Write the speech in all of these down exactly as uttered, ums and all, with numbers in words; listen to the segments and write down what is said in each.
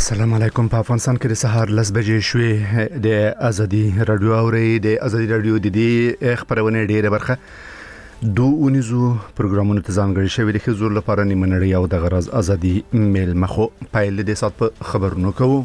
السلام علیکم. په افغانستان کې د سهار لس بجې شوې د ازادي رادیو اوري د ازادي رادیو د دې خبرونه ډیره برخه دوه ونیزو پروګرامونو ته ځانګړي شوی د حضور لپاره نیمنړی او د غرض ازادي میل مخو پایل د سات په خبرونو کوو.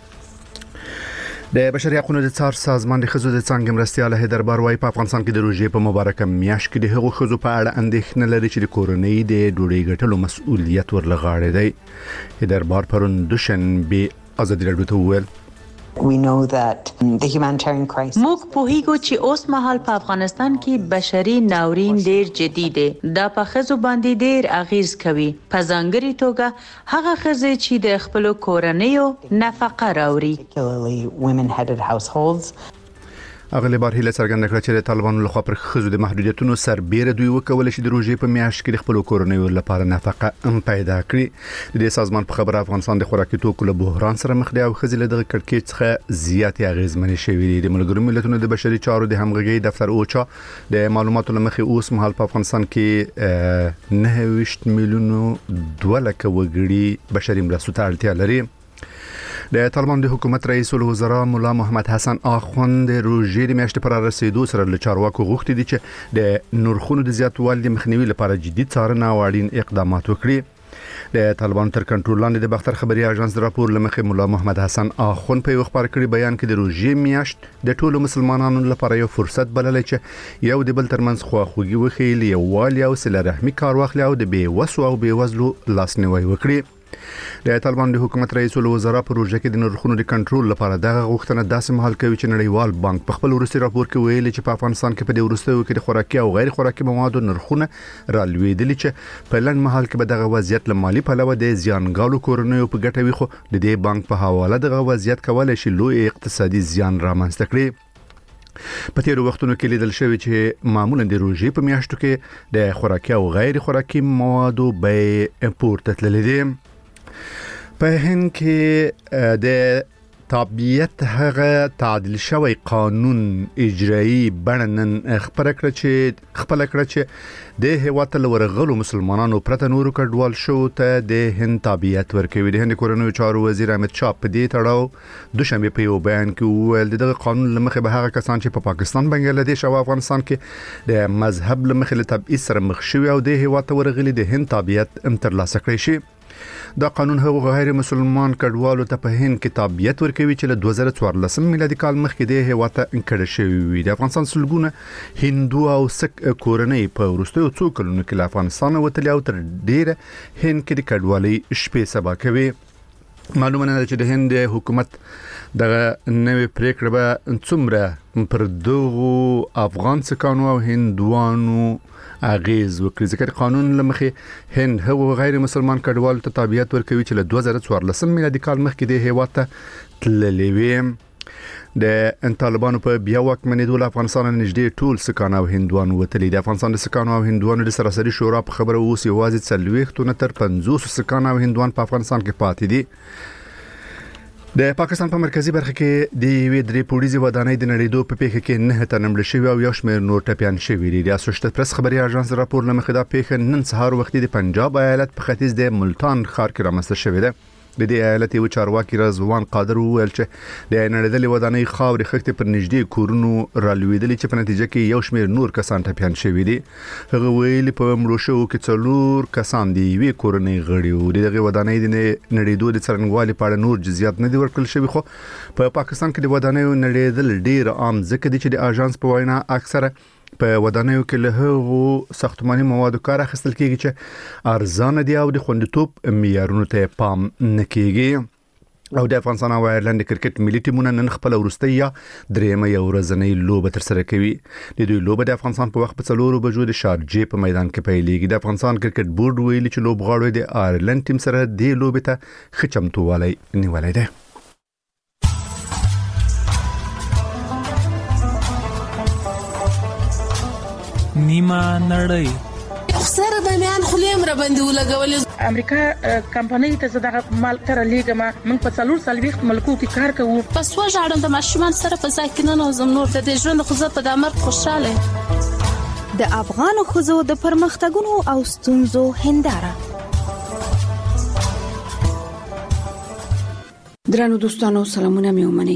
د بشري حقوقو د څار سازمان د خزو د څنګه مرستياله دربار وايي په افغانستان کې د روزي په مبارکه میاش کې د هغو خزو په اړه اندېښنه لري چې د کورونی د ډوډۍ ګټلو مسؤلیت ورلغاړي دی. دربار پرون دوشنبه ازادي رادیو ته ویل We know that the humanitarian crisis موږ پوهیږو چې اوس مهال په افغانستان کې بشري ناورین ډیر جدي دی. دا په خزو باندې ډیر اغیز کوي. په ځانګړي توګه هغه خزې چې د خپل کورنیو نفقه راوړي. particularly women-headed households. اغلی بار هله څرګنده کړه چې د طالبانو لخوا پر خزو د محدودیتونو سربېره دوی وکول شي د روزي په میاشت کې د خپل کورنیو لپاره نفقه ام پیدا کړي. د سازمان په خبره افغانستان د خوراکي توکو له بحران سره مخ دی او خزې له دغه کړکېچ څخه زیات اغیزمن شوي دي. د ملګرو ملتونو د بشري چارو د همغږي دفتر اوچا د معلوماتو لمخې اوس مهال په افغانستان کې نه ویشت میلیونو دوه لکه وګړي بشري مرستو ته اړتیا لري. د طالبان د حکومت رئیس الوزرا مولا محمد حسن اخوند د روزي د میاشتې پر رسیدو سره له چارواکو غوښتي دي چې د نرخونو د زیاتوالي د مخنیوي لپاره جدي څارنه او اړین اقدامات وکړي. د طالبان تر کنټرول لاندې د بختر خبري اژانس د راپور لمخې مولا محمد حسن اخوند په خبر کړي بیان کې د روزي میاشت د ټولو مسلمانانو لپاره یو فرصت بللی چې یو د بل ترمنځ خواخوږي وخیل یو والی او صله رحمي کار واخلي او د بې وسو او بې وزلو لاسنیوي وکړي. د طالبان د حکومت رئیس الوزرا پروژه کې د نرخونو د کنټرول لپاره دغه غوښتنه داسې مهال کوي چې نړیوال بانک په خپل ورستي راپور کې ویلي چې په افغانستان کې په دې ورستیو کې د خوراکي او غیر خوراکي موادو نرخونه رالوېدلي چې په لن مهال کې به دغه وضعیت له مالی پلوه د زیانګالو کورنیو په ګټه وي، خو د دې بانک په حواله دغه وضعیت کولای شي لوی اقتصادي زیان رامنځته کړي. په تیرو وختونو کې لیدل شوی چې معمولا د روزي په میاشتو کې د خوراکي او غیر خوراکي موادو بیې پورته تللې دي. په هند کې د تابعیت هغه تعدیل شوی قانون اجرایی بڼنن خبره کړه چې خپل کړه چې د هیواد له ورغلو مسلمانانو پرته نورو کډوال شو ته د هند تابعیت ورکوي. د هند کورنیو چارو وزیر احمد شاه په دې تړاو دوشنبه په یو بیان کې ویل دغه قانون لمخې به هغه کسان چې په پاکستان، بنگلاديش او افغانستان کې د مذهب لمخې له تبعیض سره مخ شوي او د هیواد ته ورغلي د هند تابعیت ام ترلاسه کړی شي. دا قانون هغه غیر مسلمان کډوالو ته په هند کې تابعیت ورکوي چې له دوه زره څوارلس میلادي کال مخکې د هیواد ته انکړل شوی وي. د افغانستان سلګونه هندو او سک کورنۍ په وروستیو څو کلونو کې له افغانستان وتلي او تر ډیره هند کې د کډوالۍ شپې سبا کوي. معلومه نه ده چې د هند حکومت دغه نوې پریکړه به څومره پر دغه افغان سکانو او هندوانو اغیز وکړي، ځکه قانون لمخې هند هغو غیر مسلمان کډوالو ته تابعیت ورکوي چې له دوه زره څوارلس میلادي کال مخکې د هیواد ته تللي وي. د طالبانو په بیا واکمنېدو له افغانستان نږدې ټول سکان او هندوانو وتلي. د افغانستان د سکانو او هندوانو د سراسري شورا په خبره اوس یوازې څلوېښت تر پنځوس سکان او هندوان په افغانستان کې پاتې دي. د پاکستان په مرکزی برخه کې د وی درې پولیسي ودانۍ د نړیدو په پیښه کې نه تنمل شوی او یو شمېر نور ټپيان شوی دي. د اسوشییټډ پریس خبري اژانس راپور لمخې دا پیښه نن سهار وخت د پنجاب ایالت په ختیځ د ملتان ښار کې رامنځته شوې ده. د دې ایالت یو چارواکي رضوان قادر وویل چې د نړیدلې ودانۍ خاورې خښتې پر نږدې کورونو رالوېدلې چې په نتیجه کې یو شمېر نور کسان ټپيان شوي دي. هغه ویلي په مړو شوو کې څلور کسان دي یوې کورنۍ غړي وو. دغه ودانۍ د نړیدو د څرنګوالي په اړه نور جزئیات نه دي ورکړل شوي، خو په پاکستان کې د ودانیو نړیدل ډیر عام ځکه دي چې د اژانس په وینا اکثره په ودانیو کې له هغو ساختماني موادو کار اخیستل کیږي چې ارزانه دي او د خوندیتوب معیارونو ته پام نه کیږي. او د افغانستان او آیرلند کرکټ ملي ټیمونه نن خپل وروستۍ یا درېمه یو ورځنۍ لوبه تر سره کوي. د دوی لوبه د افغانستان په وخت په څلورو بجو د شارجې په میدان کې پیلېږي. د افغانستان کرکټ بورډ ویلي چې لوبغاړو د آیرلند ټیم سره د لوبې ته ښه چمتووالی نیولی دی. نیمه نړۍ سره د میان خلیم را باندې ولګول. امریکا کمپنۍ ته زړه مال تر لیګما موږ په څلور سالويخت ملکو کې کار کوو. پس وژاړم د ماشومان سره په ساکنانو زم نور د ژوند خو زه په دمر خوشاله. د افغان خزو د پرمختګونو او ستونزو هنداره درنو دوستانو سلامونه مې ومنئ.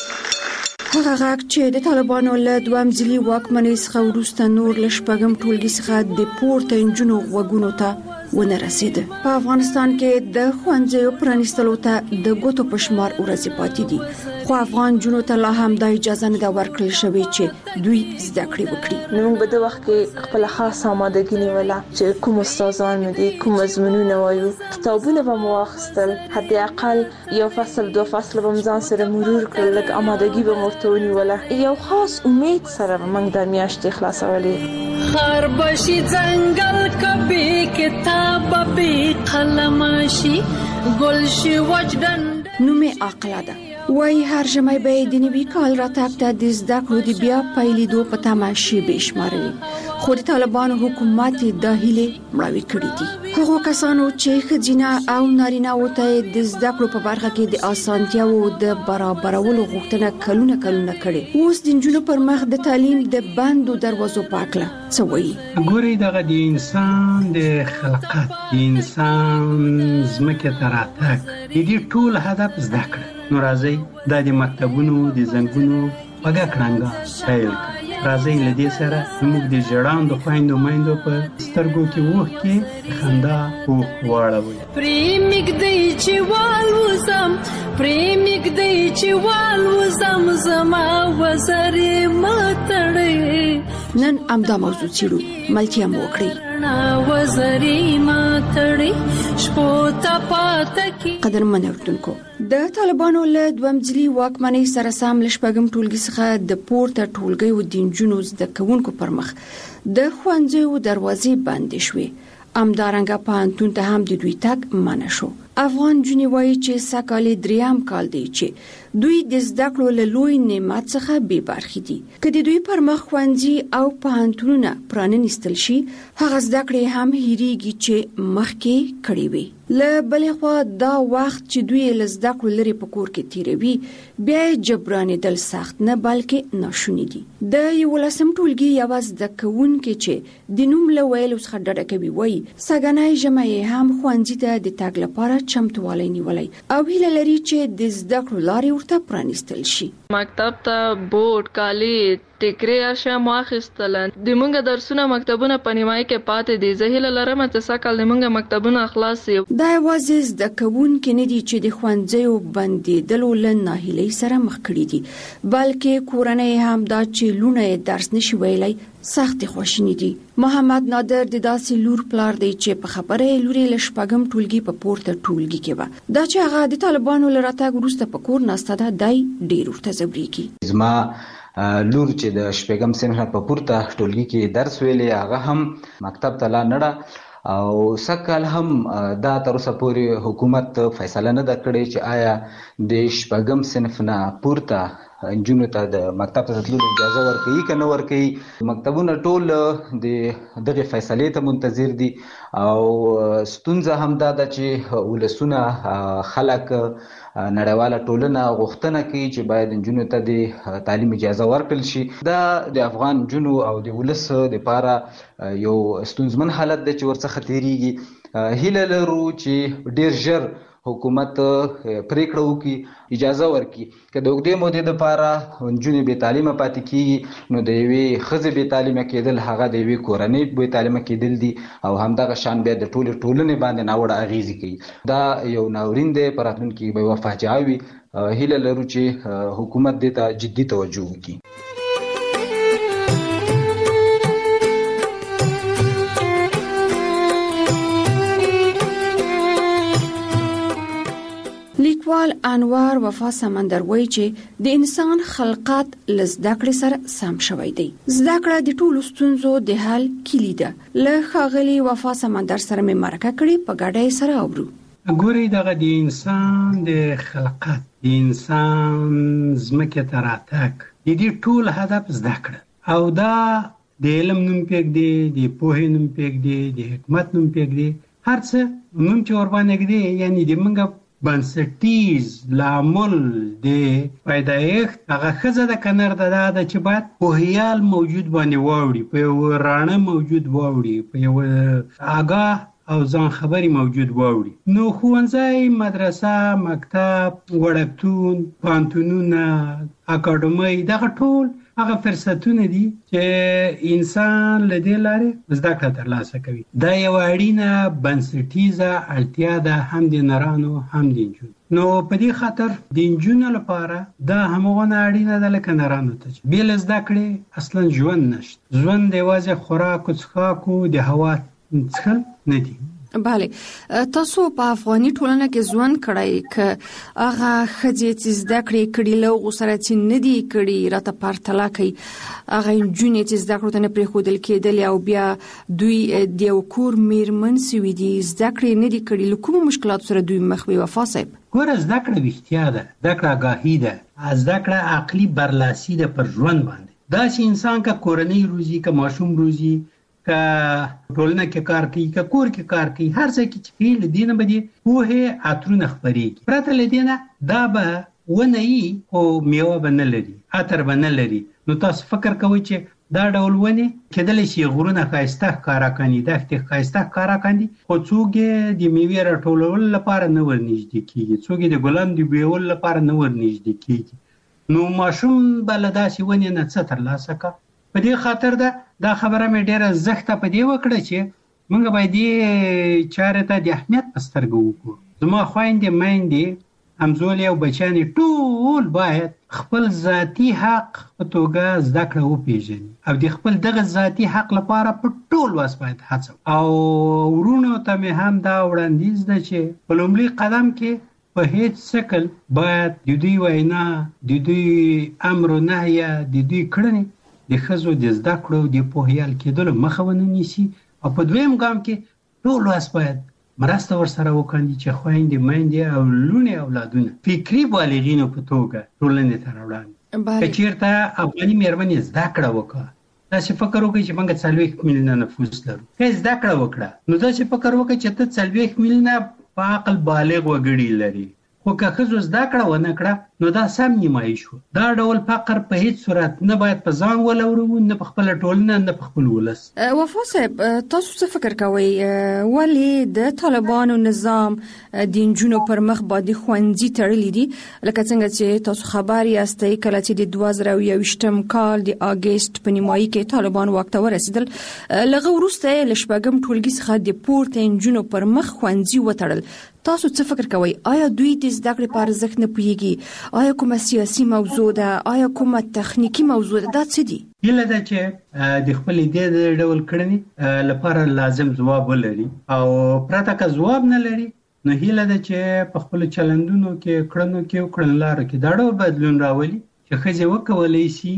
هغه غږ چې د طالبانو له دوام ځلي واکمنۍ څخه وروسته نور له شپږم ټولګي څخه د پورته نجونو غوږونو ته ونه رسید. په افغانستان کې د ښوونځیو پرانیستلو ته د ګوتو په شمار ورځې پاتې دي، خو افغان جنو ته لا هم د اجازه نه ورکړل شوې چې دوی زده کړې وکړي. نو په دغه وخت کې خپل خاصه آمادګي نیوله چې کوم استادان دي، کوم مضمونونه وایو، کتابونه به مو واخیستل، حد اقل یو فصل دو فصل به ځان سره مرور کړل، لکه آمادګي به مو ورته ونیوله. یو خاص امید سره موږ د میاشتې خلاصولې. خربشي ځنګل کبي کتاب به قلمشي ګل شي وجدان نومې عقله ده. وای هر ژمي به د نوي کال راتګ ته د زده کړو د بیا پیلېدو په تمه شي به شمارلې، خو د طالبانو حکومت د هیلې مړاوي کړې دي. هغو کسانو چې ښځینه او نارینه وته د زده کړو په برخه کې د اسانتیاو د برابرولو غوښتنه کلونه کلونه کړې، اوس د نجونو پر مخ د تعلیم د بندو دروازو پاکله څه وایي؟ ګوري دغه د انسان د خلقت، د انسان زمکه ته راتګ، د دې ټول هدف زده کړه. نو راځي دا د مکتبونو د زنګونو پګه کړنګا پیل کړه. راځي لدې سره موږ د جړاندو خويندو مایندو په سترګو کې وښکي خندا او واړوي. پریمګ دی چې والوزم پریمګ دی چې والوزم زما وزرې ماتړې. نن امدا موضوع چیرو ملتیا مو وکړي. وزرې ماتړې شپوتا پاتکی. قدر منورتونکو د طالبانو له دوام ځلي واکمنۍ سره سم له شپږم ټولګي څخه د پورته ټولګي او د نجونو زده کوونکو پر مخ د ښوونځیو دروازې بندې شوې. امدارنګه پوهنتون ته هم د دوی تګ منع شو. افغان جنې وایي چې سږکال دریم کال دی چې دوی د زده کړو له لوی نعمت څخه بې برخې دي. که د دوی پر مخ ښوونځي او پوهنتونونه پرانیستل شي، هغه زده کړې هم هېرېږي چې مخکې کړې وي. له بلې خوا دا وخت چې دوی له زده کړو لرې په کور کې تیروي، بیا یې جبرانېدل سخت نه بلکې ناشوني دي. د یولسم ټولګي یوه زده کوونکې چې د نوم له ویلو څخه ډډه کوي وایي سږنی ژمی یې هم ښوونځي ته د تګ لپاره چمتووالی نیولی او هیله لري چې د زده کړو لارې ورته پرانیستل شي. مکتب ته بورډ کالی ټیکري اشیاء واخیستل. د مونږ درسونه مکتبونه په نیمایي کې پاتې دي. زه هیله لرم چې سږکال د مونږ مکتبونه خلاص شي. دا یوازې زده کوونکي نه دي چې د ښوونځیو بندېدلو له ناهیلۍ سره مخ کړي دي، بلکې کورنۍ هم دا چې لوڼه یې درس نشي ویلی سخت خواشیني دي. محمد نادر د داسې لور پلار دی چې په خبره یې لورې له شپږم ټولګي په پورته ټولګي کې وه. دا چې هغه د طالبانو له راتګ وروسته په کور ناسته ده، دی ډېر ورته ځورېږي. زما لور چې د شپږم صنف په پورته ټولګي کې درس ویلی، هغه هم مکتب ته لا نړه او سږکال هم دا تر اوسه پورې حکومت فیصله نه ده کړې چې آیا د شپږم صنف نه پورته نجونو ته د مکتب ته تللو اجازه ورکوي که نه ورکوي. مکتبونه ټول د دغې فیصلې ته منتظر دي او ستونزه هم دا ده چې ولسونه خلک نړیواله ټولنه غوښتنه کوي چې باید نجونو ته د تعلیم اجازه ورکړل شي. دا د افغان نجونو او د ولس لپاره یو ستونزمن حالت دی چې ورڅخه تیریږي. هیله لرو چې ډیر ژر حکومت پریکړه وکړي، اجازه ورکړي که د اوږدې مودې دپاره نجونې بې تعلیمه پاتې کېږي، نو د یوې ښځې بې تعلیمه کېدل هغه د یوې کورنۍ بې تعلیمه کېدل دي او همدغه شان بیا د ټولې ټولنې باندې ناوړه اغېزې کوي. دا یو ناورین دی، په راتلونکي کې به یوه فاجعه وي. هیله لرو چې حکومت دې ته جدي توجه وکړي. لیکوال انوار وفا سمندر وایي چې د انسان خلقت له زده کړې سره سم شوی دی. زده کړه د ټولو ستونزو د حل کلي ده. له ښاغلي وفا سمندر سره مې مرکه کړې، په ګډه یې سره اورو. ګورئ دغه د انسان د خلقت، د انسان زمکې ته راتګ، د دې ټول هدف زده کړه او دا د علم نوم پرېږدي، د پوهې نوم پرېږدي، د حکمت نوم پرېږدي، هر څه نوم چې ورباندې ږدي، یعنې د موږ بنسټیز لامل د پیدایښت هغه ښځه د کنر ده دا ده چې باید پوهیال موجود باندې واوړي، په یو راڼه موجود واوړي، په یو آګاه او ځان خبري موجود واوړي. نو ښوونځی، مدرسه، مکتب، وړکتون، پوهنتونونه، اکاډمۍ، دغه ټول هغه فرصتونه دي چې انسان له دې لارې زده کړه ترلاسه کوي. دا یو اړینه بنسټیزه اړتیا ده هم د نرانو هم د نجونو. نو په دې خاطر د نجونو لپاره دا همغونه اړینه ده لکه نرانو ته چې بې له زده کړې اصلا ژوند نشته. ژوند یوازې خوراک او څښاک او د هوا څښل نه دي. بله، تاسو په افغاني ټولنه کې ژوند کړی که هغه ښځې چې زده کړې کړي له هغو سره چې نه دي کړي راته پرتله کوي، هغه نجونې چې زده کړو ته نه پرېښودل کېدلې او بیا دوی د یو کور میرمن سوي دي، زده کړې نه دي کړي، له کومو مشکلاتو سره دوی مخ وي وفا صاحب؟ ګوره، زده کړه ویښتیا ده، زده کړه آګاهي ده، زده کړه عقلي برلاسي ده پر ژوند باندې. داسې انسان که کورنۍ روزي، که ماشوم روزي، که ټولنه کې کار کوي، که کور کې کار کوي، هر ځای کې چې کوي، له دې نه به د پوهې عطرونه خپرېږي. پرته له دې نه دا به ونه وي خو میوه به نه لري، عطر به نه لري. نو تاسو فکر کوئ چې دا ډول ونې کېدلی شي غرونه ښایسته ښکاره کاندي، دښتې ښایسته ښکاره کاندي، خو څوک یې د میوې راټولولو لپاره نه ورنږدې کېږي، څوک یې د ګلانو د بویولو لپاره نه ورنږدې کېږي. نو ماشوم به له داسې ونې نه څه ترلاسه کړه. په دې خاطر ده دا خبره مې ډېره زښته په دې وکړه چې موږ باید دې چارې ته د اهمیت په سترګه وګورو. زما خویندې، میندې، همزولې او بچیانې ټول باید خپل ذاتي حق په توګه زده کړه وپېژني او د خپل دغه ذاتي حق لپاره په ټول وس باید هڅه. او ورونو ته مې هم دا وړاندیز ده چې په لومړي قدم کې په هیڅ شکل باید د دوی وینا، د دوی امر و نهیه، د دوی کړنې د ښځو د زده کړو د پوهیال کېدلو مخه ونه نیسي. او په دویم ګام کې ټول وس باید مرسته ورسره وکړي چې خویندې، میندې او لوڼې اولادونه فکري بالغینو په توګه ټولنې ته راوړاندې. که چېرته افغاني مېرمنې زده کړه وکړه، داسې فکر وکړي چې موږ څلوېښت میلیونه نفوس لرو، که یې زده کړه وکړه نو داسې فکر وکړي چې ته څلوېښت میلیونه په عقل بالغ وګړي لري. خو که ښځو زده کړه ونه کړه نو دا سم نیمایي شو. دا ډول فقر په هیڅ صورت نه باید په ځان ولورو، نه په خپله ټولنه، نه په خپل ولس. وفا صاحب، تاسو څه فکر کوئ ولې د طالبانو نظام د نجونو پر مخ باندې ښوونځي تړلي دي؟ لکه څنګه چې تاسو خبر یاستئ کله چې د دوه زره یوویشتم کال د اګست په نیمایي کې طالبان واک ته ورسېدل، له هغه وروسته یې له شپږم ټولګي څخه د پورته نجونو پر مخ ښوونځي وتړل. تاسو څه فکر کوئ؟ آیا دوی د زده کړې په ارزښت نه پوهېږي؟ آیا کومه سیاسي موضوع ده؟ آیا کومه تخنیکي موضوع ده؟ دا څه دي؟ هیله ده چې د خپل دې د ډول کړنې لپاره لازم ځواب ولري، او پرته که ځواب نه لري نو هیله ده چې په خپل چلندونو کې، کړنو کې او کړنلارو کې دا ډول بدلون راولي چې ښځې وکولی شي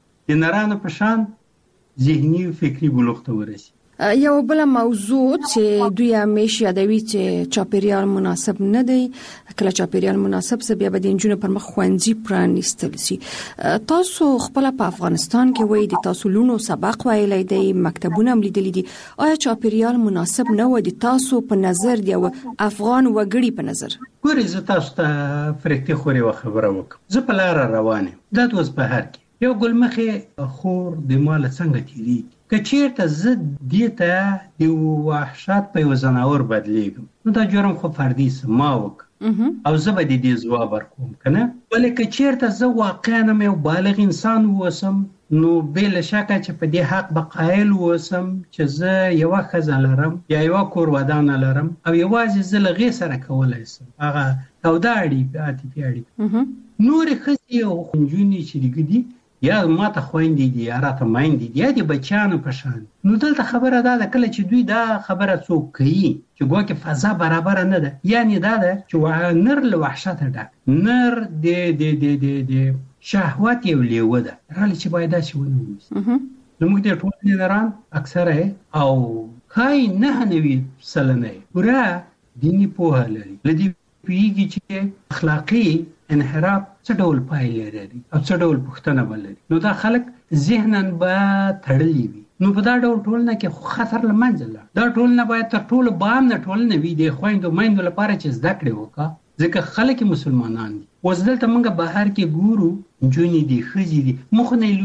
د نرانو په شان ذهني او فکري بلوغ ته ورسي. یو بل موضوع چې دوی همیشه یادوي چې چاپیریال مناسب نه دی. کله چاپیریال مناسب سه بیا به د نجونو پر مخ ښوونځي پرانیستل شي. تاسو خپل په افغانستان کې وایي د تاسو لونو سبق ویلی دی، مکتبونه هم لیدلي دي، آیا چاپیریال مناسب نه و د تاسو په نظر، د یو افغان وګړي په نظر؟ ګورې، زه تاسو ته فرښتې خورې یوه خبره وکړم. زه په لاره روان یم، دا د وزبهر کې یو ګلمخې خور د ما له څنګه تېرېږي. که چېرته زه دې ته د وحشت په یو ځناور بدلېږم نو دا جرم خو فردي څه ما وکړه او زه به د دې ځواب ورکوم، که نه؟ ولې که چېرته زه واقعا یو بالغ انسان واوسم نو بې له شکه چې په دې حق به قایل واوسم چې زه یوه ښځه لرم یا یوه کور ودانه لرم او یوازې زه له هغې سره کولی شم هغه توده اړیکې، عاطفي اړیکې. نورې ښځې او نجونې چې دغه دي یا ماته خویندې دي یا راته میندې دي یا د بچیانو په شان، نو دلته خبره دا ده کله چې دوی دا خبره څوک کوي چې ګواکې فضا برابره نه ده، یعنې دا ده چې نر له وحشته ډک، نر د د د د شهوت یو لیوه ده، رالې چې باید داسې ونه ونیسي. زموږ د ټولنې نران اکثره او ښایي نهه نوي سلنه پوره دیني پوهه لري، له دې پوهېږي چې اخلاقي انحراف څه ډول پایلې لري او څه ډول پوښتنه به لري. نو دا خلک ذهناً به تړلي وي. نو په دا ډول ټولنه کې خو خطر له منځه لاړ. دا ټولنه باید تر ټولو بامنه ټولنه وي د خویندو میندو لپاره چې زده کړې وکړه، ځکه خلک مسلمانان دي. اوس دلته موږ بهر کې ګورو نجونې دي، ښځې دي، مخونه